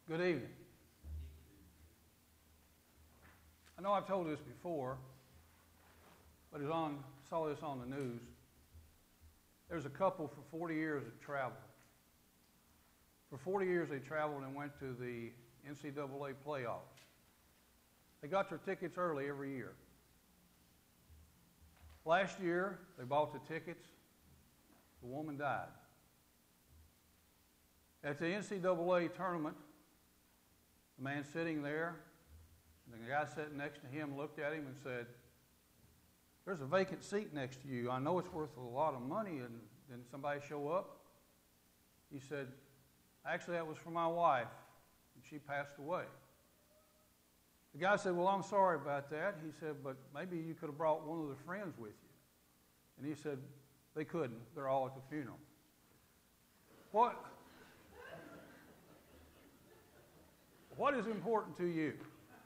Good evening. I know I've told this before, but saw this on the news. There's a couple for 40 years that traveled. For 40 years they traveled and went to the NCAA playoffs. They got their tickets early every year. Last year, they bought the tickets. The woman died. At the NCAA tournament, the man sitting there, and the guy sitting next to him looked at him and said, "There's a vacant seat next to you. I know it's worth a lot of money, and didn't somebody show up?" He said, "Actually, that was for my wife, and she passed away." The guy said, "Well, I'm sorry about that." He said, "But maybe you could have brought one of the friends with you." And he said, "They couldn't. They're all at the funeral." What is important to you?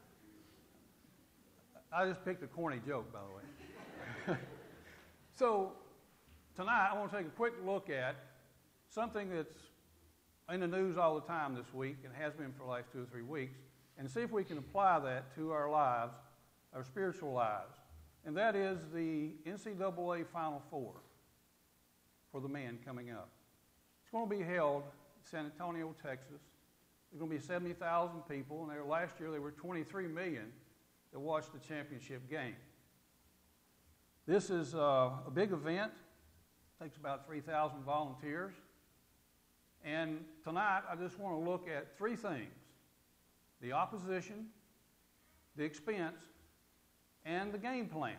I just picked a corny joke, by the way. So tonight I want to take a quick look at something that's in the news all the time this week and has been for the last 2 or 3 weeks, and see if we can apply that to our lives, our spiritual lives. And that is the NCAA Final Four for the men coming up. It's going to be held in San Antonio, Texas. There's going to be 70,000 people, and last year there were 23 million that watched the championship game. This is a big event. It takes about 3,000 volunteers. And tonight I just want to look at 3 things: the opposition, the expense, and the game plan.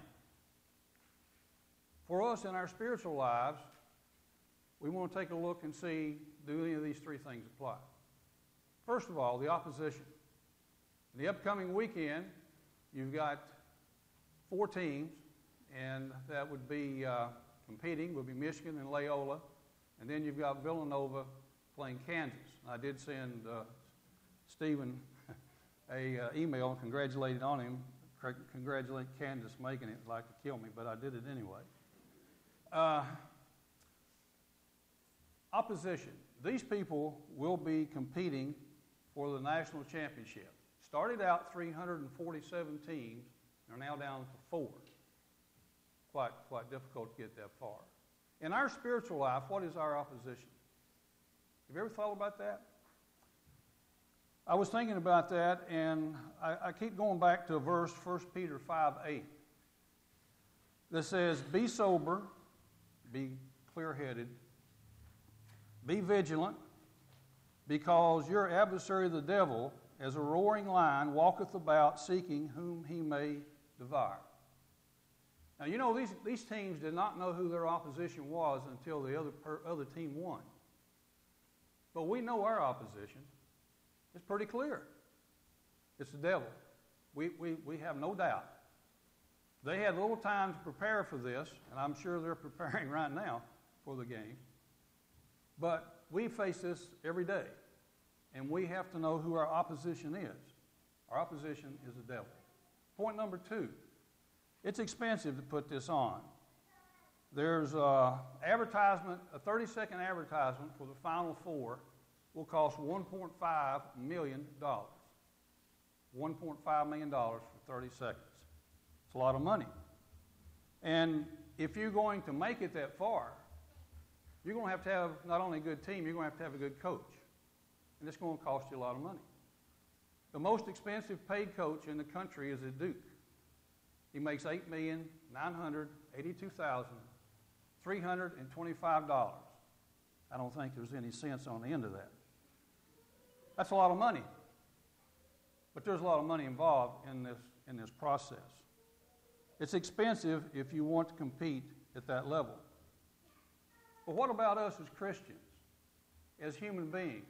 For us in our spiritual lives, we want to take a look and see, do any of these 3 things apply? First of all, the opposition. The upcoming weekend, you've got 4 teams, and that would be competing, would be Michigan and Loyola, and then you've got Villanova playing Kansas. I did send Stephen a email and congratulated on him, congratulate Kansas making it, like to kill me, but I did it anyway. Opposition. These people will be competing for the national championship. Started out 347 teams, they're now down to 4. Quite difficult to get that far. In our spiritual life, what is our opposition? Have you ever thought about that? I was thinking about that, and I keep going back to a verse, 1 Peter 5:8, that says, "Be sober, be clear-headed, be vigilant, because your adversary the devil, as a roaring lion, walketh about seeking whom he may devour." Now, you know, these teams did not know who their opposition was until the other team won. But we know our opposition. It's pretty clear. It's the devil. We have no doubt. They had little time to prepare for this, and I'm sure they're preparing right now for the game. But we face this every day, and we have to know who our opposition is. Our opposition is the devil. Point number 2, it's expensive to put this on. There's advertisement, a 30-second advertisement for the Final Four will cost $1.5 million. $1.5 million for 30 seconds. It's a lot of money. And if you're going to make it that far, you're going to have not only a good team, you're going to have a good coach. And it's going to cost you a lot of money. The most expensive paid coach in the country is at Duke. He makes $8,982,325. I don't think there's any cents on the end of that. That's a lot of money. But there's a lot of money involved in this process. It's expensive if you want to compete at that level. But what about us as Christians, as human beings?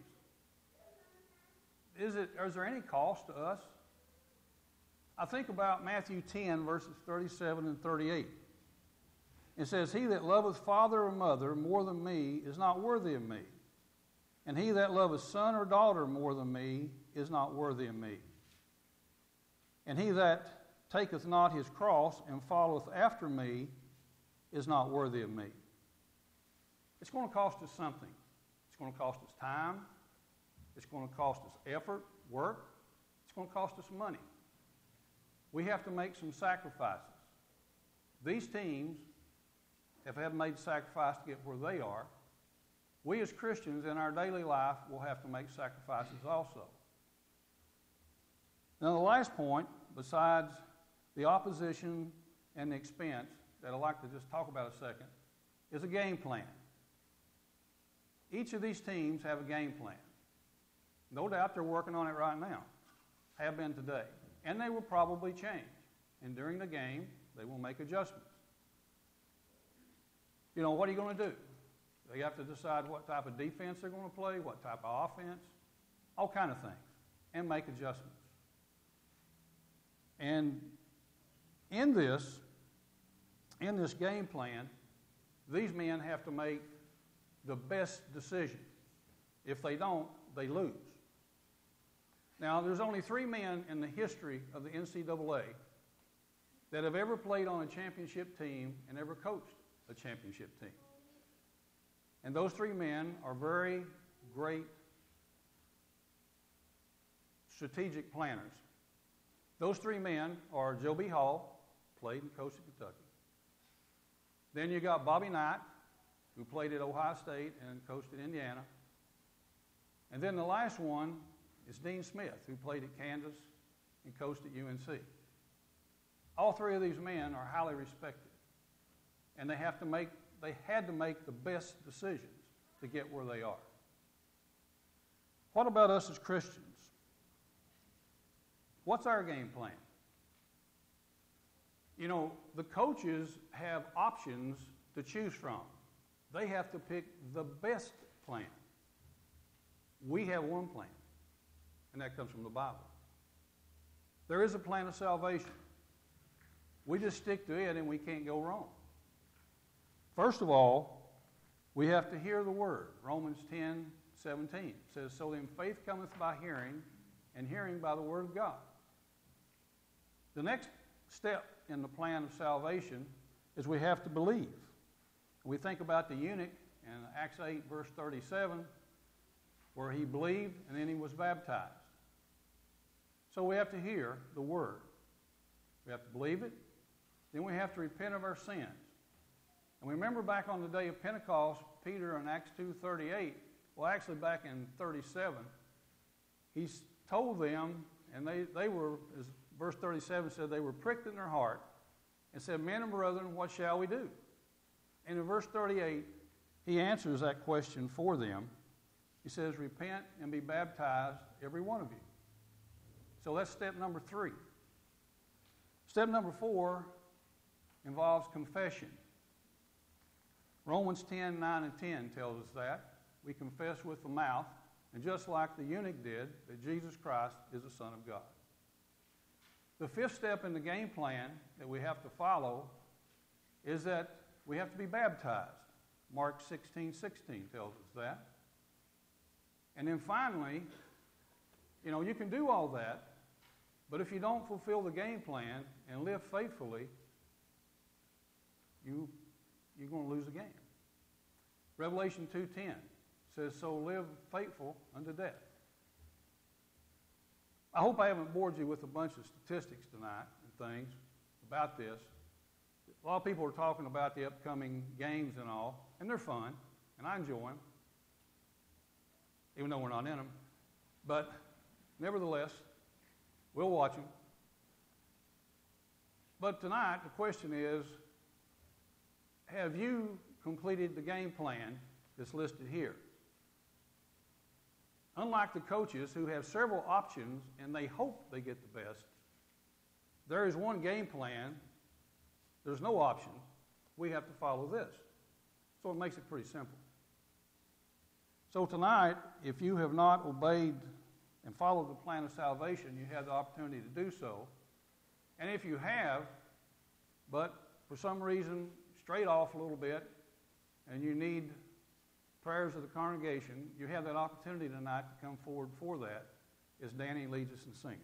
Is there any cost to us? I think about Matthew 10, verses 37 and 38. It says, "He that loveth father or mother more than me is not worthy of me. And he that loveth son or daughter more than me is not worthy of me. And he that taketh not his cross and followeth after me is not worthy of me." It's going to cost us something. It's going to cost us time. It's going to cost us effort, work. It's going to cost us money. We have to make some sacrifices. These teams have had made sacrifice to get where they are. We as Christians in our daily life will have to make sacrifices also. Now the last point, besides the opposition and the expense, that I'd like to just talk about a second, is a game plan. Each of these teams have a game plan. No doubt they're working on it right now, have been today. And they will probably change. And during the game, they will make adjustments. You know, what are you going to do? They have to decide what type of defense they're going to play, what type of offense, all kind of things, and make adjustments. And in this game plan, these men have to make the best decision. If they don't, they lose. Now, there's only 3 men in the history of the NCAA that have ever played on a championship team and ever coached a championship team. And those 3 men are very great strategic planners. Those 3 men are Joe B. Hall, played and coached at Kentucky. Then you got Bobby Knight, who played at Ohio State and coached at Indiana. And then the last one is Dean Smith, who played at Kansas and coached at UNC. All 3 of these men are highly respected. And they had to make the best decisions to get where they are. What about us as Christians? What's our game plan? You know, the coaches have options to choose from. They have to pick the best plan. We have one plan, and that comes from the Bible. There is a plan of salvation. We just stick to it and we can't go wrong. First of all, we have to hear the word. Romans 10:17 says, "So then faith cometh by hearing, and hearing by the word of God." The next step in the plan of salvation is we have to believe. We think about the eunuch in Acts 8, verse 37, where he believed and then he was baptized. So we have to hear the word. We have to believe it. Then we have to repent of our sins. And we remember back on the day of Pentecost, Peter in Acts 2:38, well, actually back in 37, he told them, and they were, as verse 37 said, they were pricked in their heart and said, "Men and brethren, what shall we do?" And in verse 38, he answers that question for them. He says, "Repent and be baptized, every one of you." So that's step number 3. Step number 4 involves confession. Romans 10:9 and 10 tells us that. We confess with the mouth, and just like the eunuch did, that Jesus Christ is the Son of God. The 5th step in the game plan that we have to follow is that we have to be baptized. Mark 16:16 tells us that. And then finally, you know, you can do all that, but if you don't fulfill the game plan and live faithfully, you're going to lose the game. Revelation 2:10 says, "So live faithful unto death." I hope I haven't bored you with a bunch of statistics tonight and things about this. A lot of people are talking about the upcoming games and all, and they're fun, and I enjoy them, even though we're not in them. But nevertheless, we'll watch them. But tonight, the question is, have you completed the game plan that's listed here? Unlike the coaches who have several options and they hope they get the best, there is one game plan. There's no options. We have to follow this. So it makes it pretty simple. So tonight, if you have not obeyed and followed the plan of salvation, you have the opportunity to do so. And if you have, but for some reason strayed off a little bit, and you need prayers of the congregation, you have that opportunity tonight to come forward for that as Danny leads us in singing.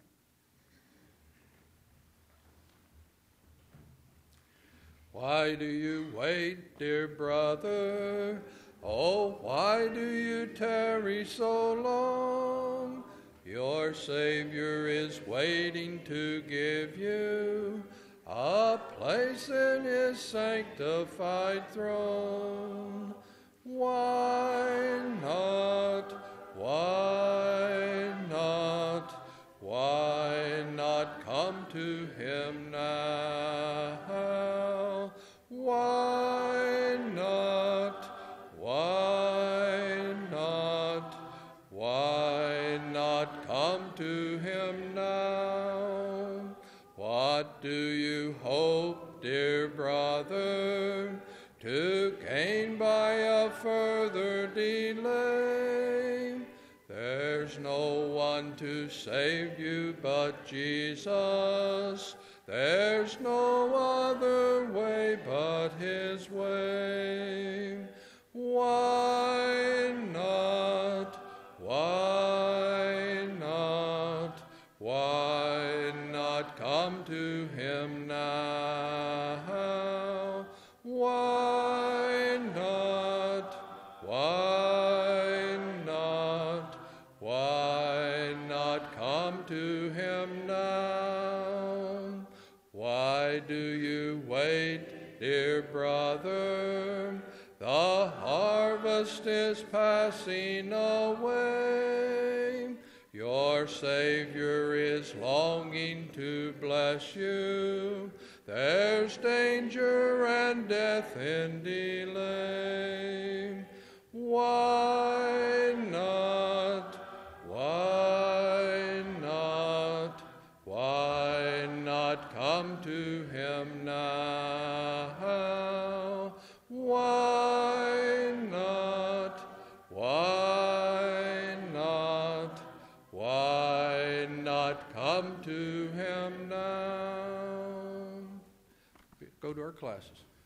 Why do you wait, dear brother? Oh, why do you tarry so long? Your Savior is waiting to give you a place in his sanctified throne. Why not? Why not? Why not come to him now? Why not? Why not? Why not come to him now? What do you hope, dear brother, to gain by a further delay? There's no one to save you but Jesus. There's no other way but his way. Why not? Why not? Why not come to him now? Why not? Why not? Why not come to him now? Why do you wait, dear brother? The harvest is passing away. Your Savior is longing to bless you. There's danger and death in delay. Why not? Why not? Why not come to him now? Why not? Why not? Why not come to him now? Go to our classes.